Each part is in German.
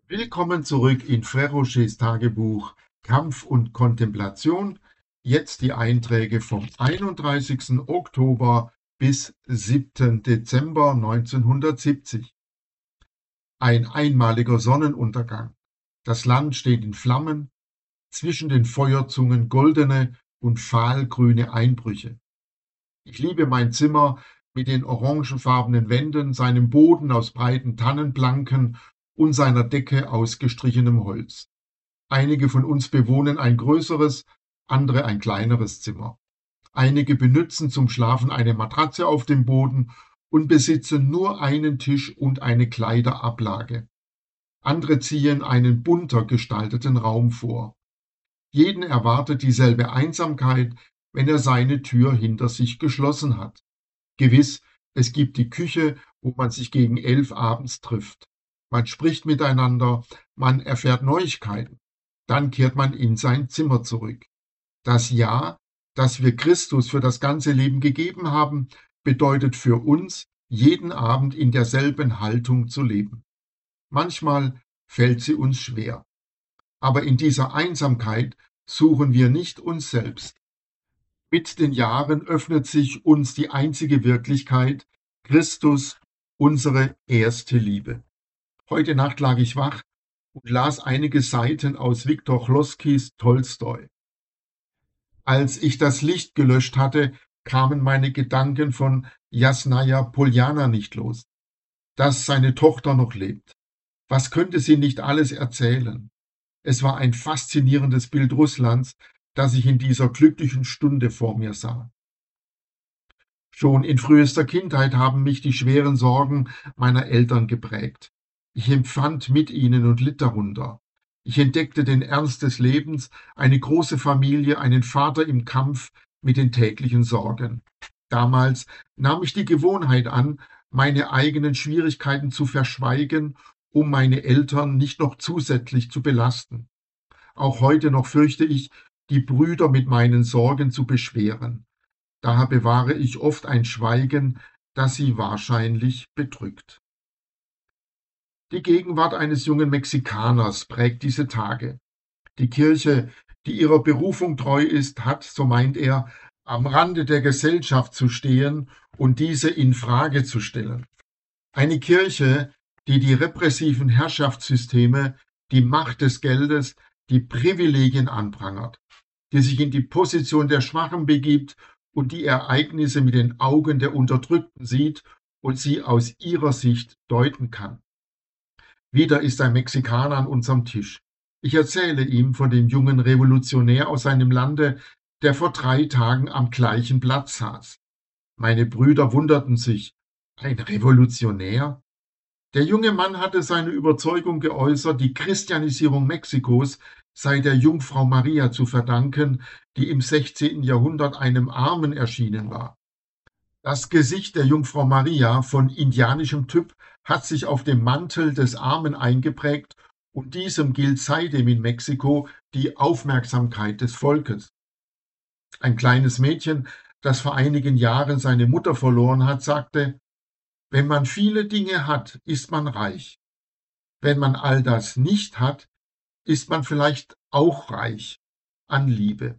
Willkommen zurück in Frère Rochers Tagebuch Kampf und Kontemplation. Jetzt die Einträge vom 31. Oktober bis 7. Dezember 1970. Ein einmaliger Sonnenuntergang. Das Land steht in Flammen, zwischen den Feuerzungen goldene und fahlgrüne Einbrüche. Ich liebe mein Zimmer mit den orangefarbenen Wänden, seinem Boden aus breiten Tannenplanken und seiner Decke aus gestrichenem Holz. Einige von uns bewohnen ein größeres, andere ein kleineres Zimmer. Einige benützen zum Schlafen eine Matratze auf dem Boden und besitzen nur einen Tisch und eine Kleiderablage. Andere ziehen einen bunter gestalteten Raum vor. Jeden erwartet dieselbe Einsamkeit, wenn er seine Tür hinter sich geschlossen hat. Gewiss, es gibt die Küche, wo man sich gegen 11 abends trifft. Man spricht miteinander, man erfährt Neuigkeiten. Dann kehrt man in sein Zimmer zurück. Das Ja, das wir Christus für das ganze Leben gegeben haben, bedeutet für uns, jeden Abend in derselben Haltung zu leben. Manchmal fällt sie uns schwer. Aber in dieser Einsamkeit suchen wir nicht uns selbst. Mit den Jahren öffnet sich uns die einzige Wirklichkeit, Christus, unsere erste Liebe. Heute Nacht lag ich wach und las einige Seiten aus Viktor Chlosskys Tolstoi. Als ich das Licht gelöscht hatte, kamen meine Gedanken von Jasnaja Poljana nicht los. Dass seine Tochter noch lebt. Was könnte sie nicht alles erzählen? Es war ein faszinierendes Bild Russlands, das ich in dieser glücklichen Stunde vor mir sah. Schon in frühester Kindheit haben mich die schweren Sorgen meiner Eltern geprägt. Ich empfand mit ihnen und litt darunter. Ich entdeckte den Ernst des Lebens, eine große Familie, einen Vater im Kampf mit den täglichen Sorgen. Damals nahm ich die Gewohnheit an, meine eigenen Schwierigkeiten zu verschweigen, um meine Eltern nicht noch zusätzlich zu belasten. Auch heute noch fürchte ich, die Brüder mit meinen Sorgen zu beschweren. Daher bewahre ich oft ein Schweigen, das sie wahrscheinlich bedrückt. Die Gegenwart eines jungen Mexikaners prägt diese Tage. Die Kirche, die ihrer Berufung treu ist, hat, so meint er, am Rande der Gesellschaft zu stehen und diese in Frage zu stellen. Eine Kirche, die die repressiven Herrschaftssysteme, die Macht des Geldes, die Privilegien anprangert, die sich in die Position der Schwachen begibt und die Ereignisse mit den Augen der Unterdrückten sieht und sie aus ihrer Sicht deuten kann. Wieder ist ein Mexikaner an unserem Tisch. Ich erzähle ihm von dem jungen Revolutionär aus seinem Lande, der vor 3 Tagen am gleichen Platz saß. Meine Brüder wunderten sich. Ein Revolutionär? Der junge Mann hatte seine Überzeugung geäußert, die Christianisierung Mexikos sei der Jungfrau Maria zu verdanken, die im 16. Jahrhundert einem Armen erschienen war. Das Gesicht der Jungfrau Maria von indianischem Typ hat sich auf dem Mantel des Armen eingeprägt und diesem gilt seitdem in Mexiko die Aufmerksamkeit des Volkes. Ein kleines Mädchen, das vor einigen Jahren seine Mutter verloren hat, sagte: Wenn man viele Dinge hat, ist man reich. Wenn man all das nicht hat, ist man vielleicht auch reich an Liebe.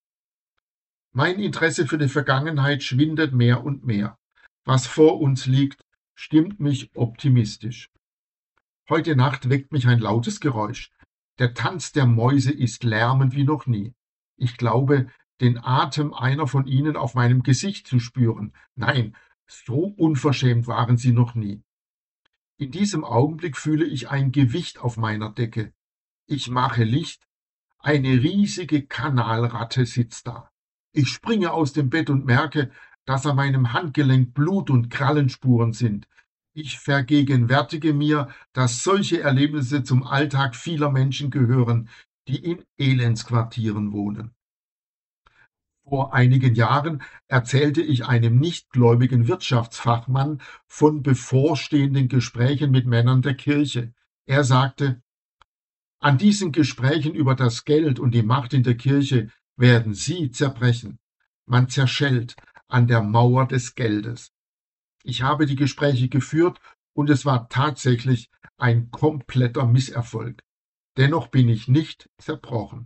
Mein Interesse für die Vergangenheit schwindet mehr und mehr. Was vor uns liegt, stimmt mich optimistisch. Heute Nacht weckt mich ein lautes Geräusch. Der Tanz der Mäuse ist lärmend wie noch nie. Ich glaube, den Atem einer von ihnen auf meinem Gesicht zu spüren. Nein, so unverschämt waren sie noch nie. In diesem Augenblick fühle ich ein Gewicht auf meiner Decke. Ich mache Licht. Eine riesige Kanalratte sitzt da. Ich springe aus dem Bett und merke, dass an meinem Handgelenk Blut- und Krallenspuren sind. Ich vergegenwärtige mir, dass solche Erlebnisse zum Alltag vieler Menschen gehören, die in Elendsquartieren wohnen. Vor einigen Jahren erzählte ich einem nichtgläubigen Wirtschaftsfachmann von bevorstehenden Gesprächen mit Männern der Kirche. Er sagte: An diesen Gesprächen über das Geld und die Macht in der Kirche werden Sie zerbrechen. Man zerschellt an der Mauer des Geldes. Ich habe die Gespräche geführt und es war tatsächlich ein kompletter Misserfolg. Dennoch bin ich nicht zerbrochen.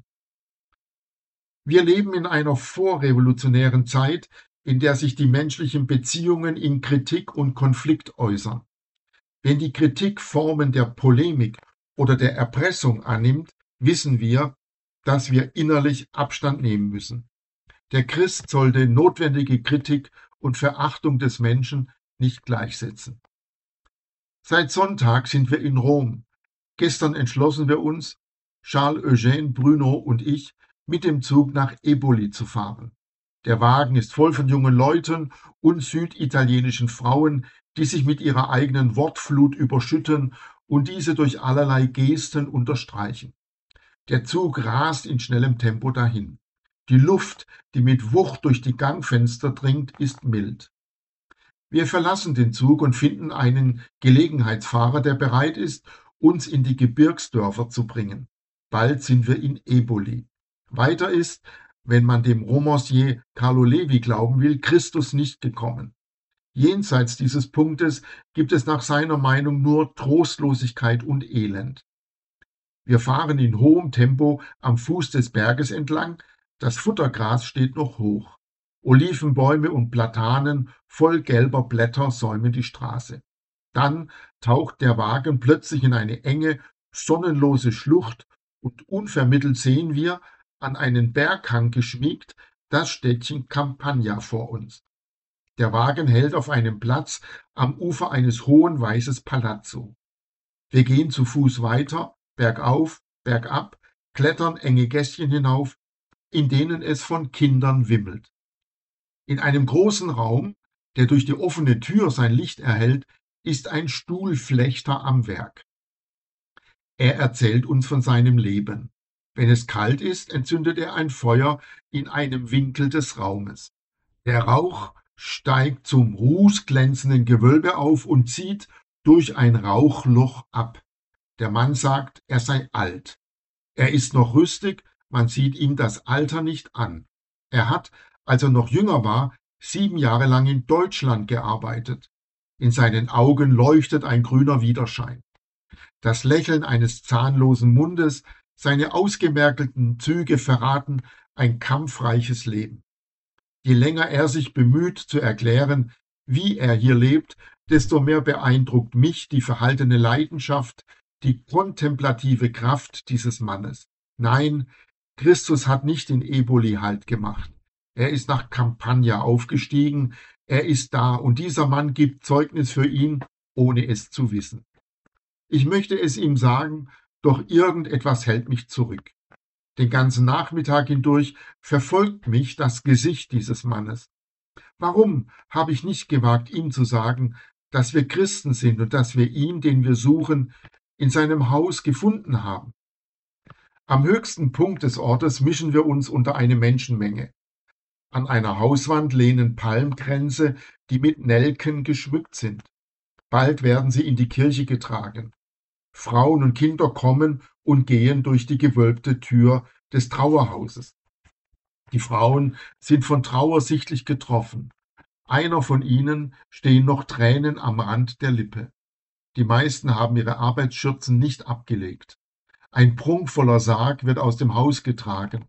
Wir leben in einer vorrevolutionären Zeit, in der sich die menschlichen Beziehungen in Kritik und Konflikt äußern. Wenn die Kritik Formen der Polemik oder der Erpressung annimmt, wissen wir, dass wir innerlich Abstand nehmen müssen. Der Christ sollte notwendige Kritik und Verachtung des Menschen nicht gleichsetzen. Seit Sonntag sind wir in Rom. Gestern entschlossen wir uns, Charles Eugène, Bruno und ich, mit dem Zug nach Eboli zu fahren. Der Wagen ist voll von jungen Leuten und süditalienischen Frauen, die sich mit ihrer eigenen Wortflut überschütten und diese durch allerlei Gesten unterstreichen. Der Zug rast in schnellem Tempo dahin. Die Luft, die mit Wucht durch die Gangfenster dringt, ist mild. Wir verlassen den Zug und finden einen Gelegenheitsfahrer, der bereit ist, uns in die Gebirgsdörfer zu bringen. Bald sind wir in Eboli. Weiter ist, wenn man dem Romancier Carlo Levi glauben will, Christus nicht gekommen. Jenseits dieses Punktes gibt es nach seiner Meinung nur Trostlosigkeit und Elend. Wir fahren in hohem Tempo am Fuß des Berges entlang, das Futtergras steht noch hoch. Olivenbäume und Platanen voll gelber Blätter säumen die Straße. Dann taucht der Wagen plötzlich in eine enge, sonnenlose Schlucht und unvermittelt sehen wir, an einen Berghang geschmiegt, das Städtchen Campagna vor uns. Der Wagen hält auf einem Platz am Ufer eines hohen weißes Palazzo. Wir gehen zu Fuß weiter, bergauf, bergab, klettern enge Gässchen hinauf, in denen es von Kindern wimmelt. In einem großen Raum, der durch die offene Tür sein Licht erhält, ist ein Stuhlflechter am Werk. Er erzählt uns von seinem Leben. Wenn es kalt ist, entzündet er ein Feuer in einem Winkel des Raumes. Der Rauch steigt zum rußglänzenden Gewölbe auf und zieht durch ein Rauchloch ab. Der Mann sagt, er sei alt. Er ist noch rüstig, man sieht ihm das Alter nicht an. Er hat, als er noch jünger war, 7 Jahre lang in Deutschland gearbeitet. In seinen Augen leuchtet ein grüner Widerschein. Das Lächeln eines zahnlosen Mundes, seine ausgemergelten Züge verraten ein kampfreiches Leben. Je länger er sich bemüht zu erklären, wie er hier lebt, desto mehr beeindruckt mich die verhaltene Leidenschaft, die kontemplative Kraft dieses Mannes. Nein, Christus hat nicht in Eboli Halt gemacht. Er ist nach Campagna aufgestiegen, er ist da und dieser Mann gibt Zeugnis für ihn, ohne es zu wissen. Ich möchte es ihm sagen, doch irgendetwas hält mich zurück. Den ganzen Nachmittag hindurch verfolgt mich das Gesicht dieses Mannes. Warum habe ich nicht gewagt, ihm zu sagen, dass wir Christen sind und dass wir ihn, den wir suchen, in seinem Haus gefunden haben? Am höchsten Punkt des Ortes mischen wir uns unter eine Menschenmenge. An einer Hauswand lehnen Palmkränze, die mit Nelken geschmückt sind. Bald werden sie in die Kirche getragen. Frauen und Kinder kommen und gehen durch die gewölbte Tür des Trauerhauses. Die Frauen sind von Trauer sichtlich getroffen. Einer von ihnen stehen noch Tränen am Rand der Lippe. Die meisten haben ihre Arbeitsschürzen nicht abgelegt. Ein prunkvoller Sarg wird aus dem Haus getragen.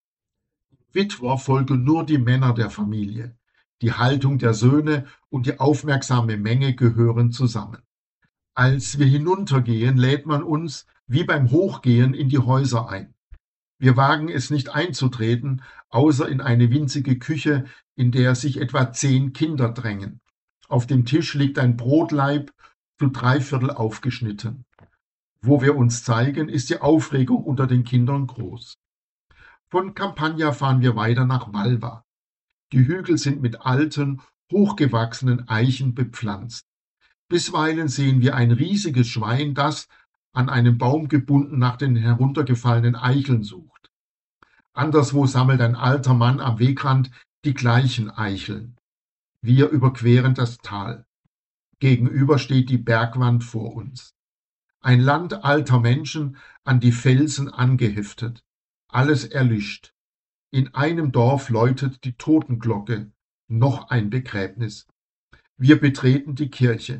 Witwer folgen nur die Männer der Familie. Die Haltung der Söhne und die aufmerksame Menge gehören zusammen. Als wir hinuntergehen, lädt man uns, wie beim Hochgehen, in die Häuser ein. Wir wagen es nicht einzutreten, außer in eine winzige Küche, in der sich etwa 10 Kinder drängen. Auf dem Tisch liegt ein Brotlaib, zu 3/4 aufgeschnitten. Wo wir uns zeigen, ist die Aufregung unter den Kindern groß. Von Campagna fahren wir weiter nach Valva. Die Hügel sind mit alten, hochgewachsenen Eichen bepflanzt. Bisweilen sehen wir ein riesiges Schwein, das, an einem Baum gebunden, nach den heruntergefallenen Eicheln sucht. Anderswo sammelt ein alter Mann am Wegrand die gleichen Eicheln. Wir überqueren das Tal. Gegenüber steht die Bergwand vor uns. Ein Land alter Menschen, an die Felsen angeheftet. Alles erlischt. In einem Dorf läutet die Totenglocke, noch ein Begräbnis. Wir betreten die Kirche.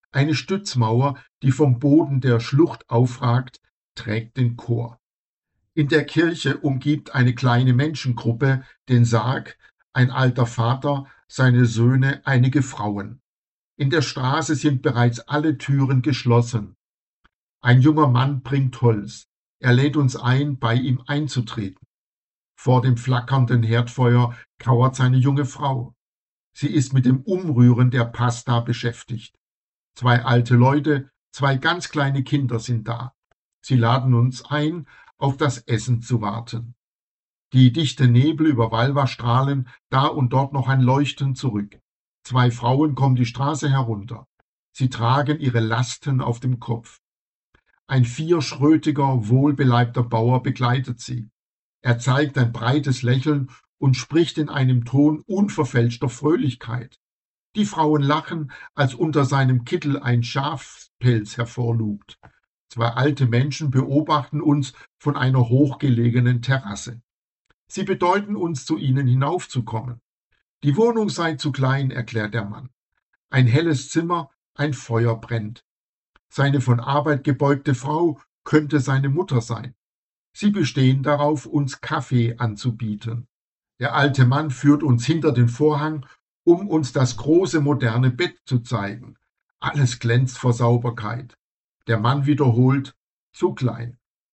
Eine Stützmauer, die vom Boden der Schlucht aufragt, trägt den Chor. In der Kirche umgibt eine kleine Menschengruppe den Sarg, ein alter Vater, seine Söhne, einige Frauen. In der Straße sind bereits alle Türen geschlossen. Ein junger Mann bringt Holz. Er lädt uns ein, bei ihm einzutreten. Vor dem flackernden Herdfeuer kauert seine junge Frau. Sie ist mit dem Umrühren der Pasta beschäftigt. Zwei alte Leute, zwei ganz kleine Kinder sind da. Sie laden uns ein, auf das Essen zu warten. Die dichte Nebel über Valva strahlen da und dort noch ein Leuchten zurück. Zwei Frauen kommen die Straße herunter. Sie tragen ihre Lasten auf dem Kopf. Ein vierschrötiger, wohlbeleibter Bauer begleitet sie. Er zeigt ein breites Lächeln und spricht in einem Ton unverfälschter Fröhlichkeit. Die Frauen lachen, als unter seinem Kittel ein Schafpelz hervorlugt. Zwei alte Menschen beobachten uns von einer hochgelegenen Terrasse. Sie bedeuten uns, zu ihnen hinaufzukommen. Die Wohnung sei zu klein, erklärt der Mann. Ein helles Zimmer, ein Feuer brennt. Seine von Arbeit gebeugte Frau könnte seine Mutter sein. Sie bestehen darauf, uns Kaffee anzubieten. Der alte Mann führt uns hinter den Vorhang, um uns das große moderne Bett zu zeigen. Alles glänzt vor Sauberkeit. Der Mann wiederholt, zu klein.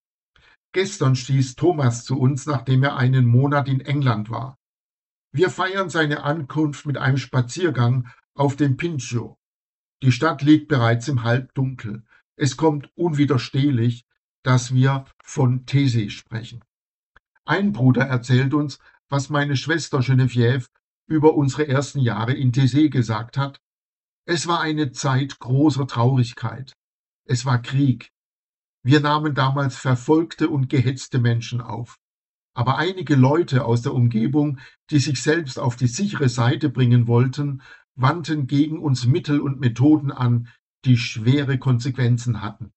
Gestern stieß Thomas zu uns, nachdem er einen Monat in England war. Wir feiern seine Ankunft mit einem Spaziergang auf dem Pincio. Die Stadt liegt bereits im Halbdunkel. Es kommt unwiderstehlich, dass wir von Thésée sprechen. Ein Bruder erzählt uns, was meine Schwester Geneviève über unsere ersten Jahre in Thésée gesagt hat. Es war eine Zeit großer Traurigkeit. Es war Krieg. Wir nahmen damals verfolgte und gehetzte Menschen auf. Aber einige Leute aus der Umgebung, die sich selbst auf die sichere Seite bringen wollten, wandten gegen uns Mittel und Methoden an, die schwere Konsequenzen hatten.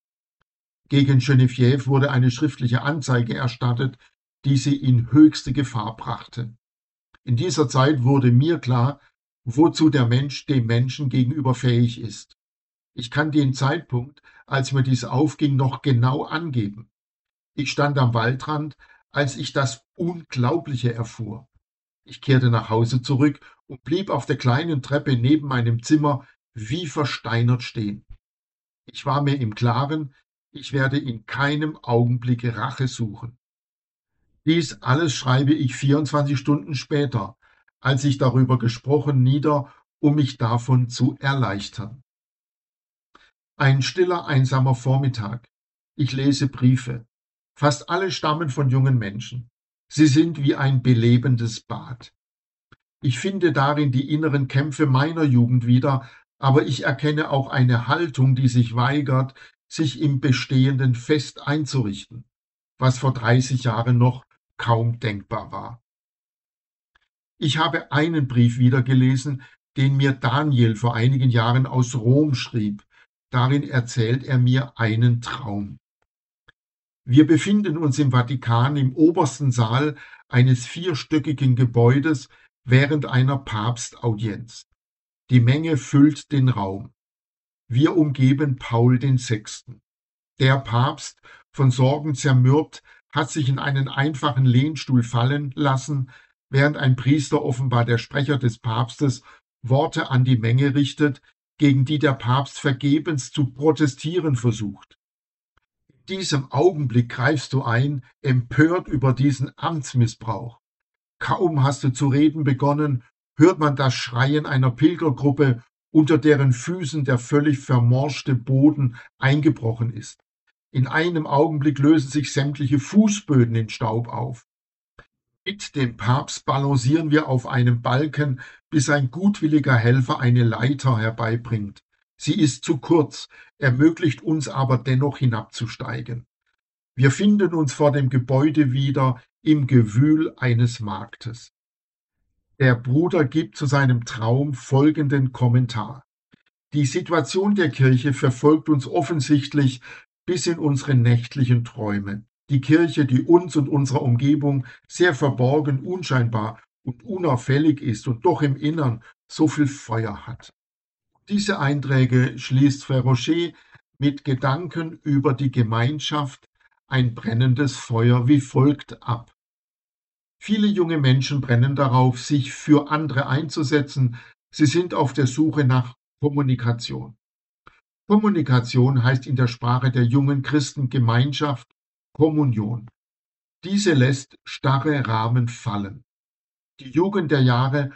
Gegen Geneviève wurde eine schriftliche Anzeige erstattet, die sie in höchste Gefahr brachte. In dieser Zeit wurde mir klar, wozu der Mensch dem Menschen gegenüber fähig ist. Ich kann den Zeitpunkt, als mir dies aufging, noch genau angeben. Ich stand am Waldrand, als ich das Unglaubliche erfuhr. Ich kehrte nach Hause zurück und blieb auf der kleinen Treppe neben meinem Zimmer wie versteinert stehen. Ich war mir im Klaren, ich werde in keinem Augenblick Rache suchen. Dies alles schreibe ich 24 Stunden später, als ich darüber gesprochen, nieder, um mich davon zu erleichtern. Ein stiller, einsamer Vormittag. Ich lese Briefe. Fast alle stammen von jungen Menschen. Sie sind wie ein belebendes Bad. Ich finde darin die inneren Kämpfe meiner Jugend wieder, aber ich erkenne auch eine Haltung, die sich weigert, sich im Bestehenden fest einzurichten, was vor 30 Jahren noch kaum denkbar war. Ich habe einen Brief wiedergelesen, den mir Daniel vor einigen Jahren aus Rom schrieb. Darin erzählt er mir einen Traum. Wir befinden uns im Vatikan im obersten Saal eines vierstöckigen Gebäudes während einer Papstaudienz. Die Menge füllt den Raum. Wir umgeben Paul VI. Der Papst, von Sorgen zermürbt, hat sich in einen einfachen Lehnstuhl fallen lassen, während ein Priester, offenbar der Sprecher des Papstes, Worte an die Menge richtet, gegen die der Papst vergebens zu protestieren versucht. In diesem Augenblick greifst du ein, empört über diesen Amtsmissbrauch. Kaum hast du zu reden begonnen, hört man das Schreien einer Pilgergruppe, unter deren Füßen der völlig vermorschte Boden eingebrochen ist. In einem Augenblick lösen sich sämtliche Fußböden in Staub auf. Mit dem Papst balancieren wir auf einem Balken, bis ein gutwilliger Helfer eine Leiter herbeibringt. Sie ist zu kurz, ermöglicht uns aber dennoch hinabzusteigen. Wir finden uns vor dem Gebäude wieder im Gewühl eines Marktes. Der Bruder gibt zu seinem Traum folgenden Kommentar. Die Situation der Kirche verfolgt uns offensichtlich bis in unsere nächtlichen Träume. Die Kirche, die uns und unserer Umgebung sehr verborgen, unscheinbar und unauffällig ist und doch im Innern so viel Feuer hat. Diese Einträge schließt Frère Rocher mit Gedanken über die Gemeinschaft, ein brennendes Feuer wie folgt ab. Viele junge Menschen brennen darauf, sich für andere einzusetzen. Sie sind auf der Suche nach Kommunikation. Kommunikation heißt in der Sprache der jungen Christen Gemeinschaft, Kommunion. Diese lässt starre Rahmen fallen. Die Jugend der Jahre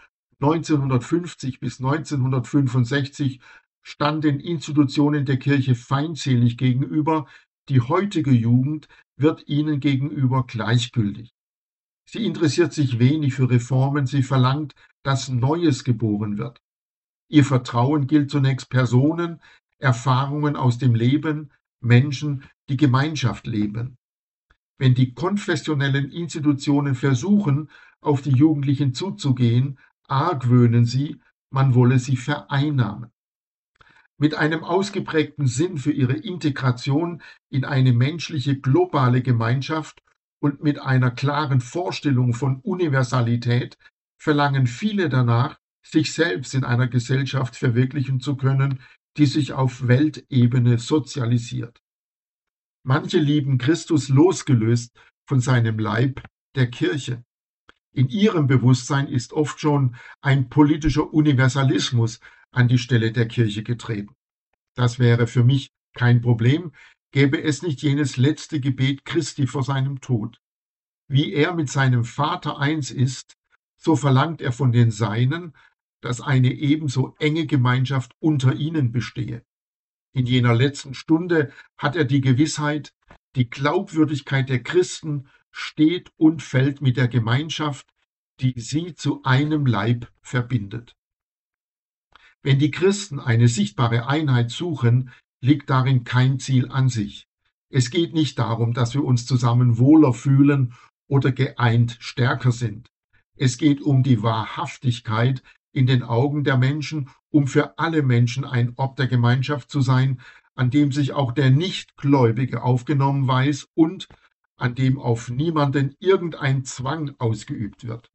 1950 bis 1965 stand den Institutionen der Kirche feindselig gegenüber, die heutige Jugend wird ihnen gegenüber gleichgültig. Sie interessiert sich wenig für Reformen, sie verlangt, dass Neues geboren wird. Ihr Vertrauen gilt zunächst Personen, Erfahrungen aus dem Leben, Menschen, die Gemeinschaft leben. Wenn die konfessionellen Institutionen versuchen, auf die Jugendlichen zuzugehen, argwöhnen sie, man wolle sie vereinnahmen. Mit einem ausgeprägten Sinn für ihre Integration in eine menschliche globale Gemeinschaft und mit einer klaren Vorstellung von Universalität verlangen viele danach, sich selbst in einer Gesellschaft verwirklichen zu können, die sich auf Weltebene sozialisiert. Manche lieben Christus losgelöst von seinem Leib, der Kirche. In ihrem Bewusstsein ist oft schon ein politischer Universalismus an die Stelle der Kirche getreten. Das wäre für mich kein Problem, gäbe es nicht jenes letzte Gebet Christi vor seinem Tod. Wie er mit seinem Vater eins ist, so verlangt er von den Seinen, dass eine ebenso enge Gemeinschaft unter ihnen bestehe. In jener letzten Stunde hat er die Gewissheit, die Glaubwürdigkeit der Christen steht und fällt mit der Gemeinschaft, die sie zu einem Leib verbindet. Wenn die Christen eine sichtbare Einheit suchen, liegt darin kein Ziel an sich. Es geht nicht darum, dass wir uns zusammen wohler fühlen oder geeint stärker sind. Es geht um die Wahrhaftigkeit in den Augen der Menschen, um für alle Menschen ein Ort der Gemeinschaft zu sein, an dem sich auch der Nichtgläubige aufgenommen weiß und an dem auf niemanden irgendein Zwang ausgeübt wird.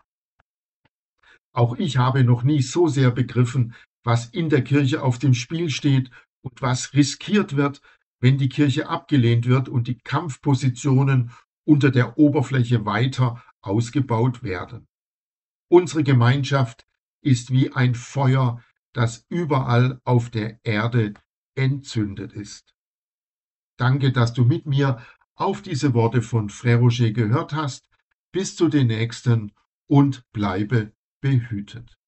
Auch ich habe noch nie so sehr begriffen, was in der Kirche auf dem Spiel steht und was riskiert wird, wenn die Kirche abgelehnt wird und die Kampfpositionen unter der Oberfläche weiter ausgebaut werden. Unsere Gemeinschaft ist wie ein Feuer, das überall auf der Erde entzündet ist. Danke, dass du mit mir auf diese Worte von Frère Rocher gehört hast. Bis zu den nächsten und bleibe behütet.